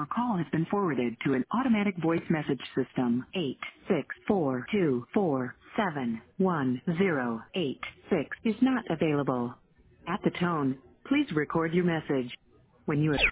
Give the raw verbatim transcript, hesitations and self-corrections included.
call has been forwarded to an automatic voice message system. eight six four two four seven one zero eight six is not available. At the tone, please record your message. When you have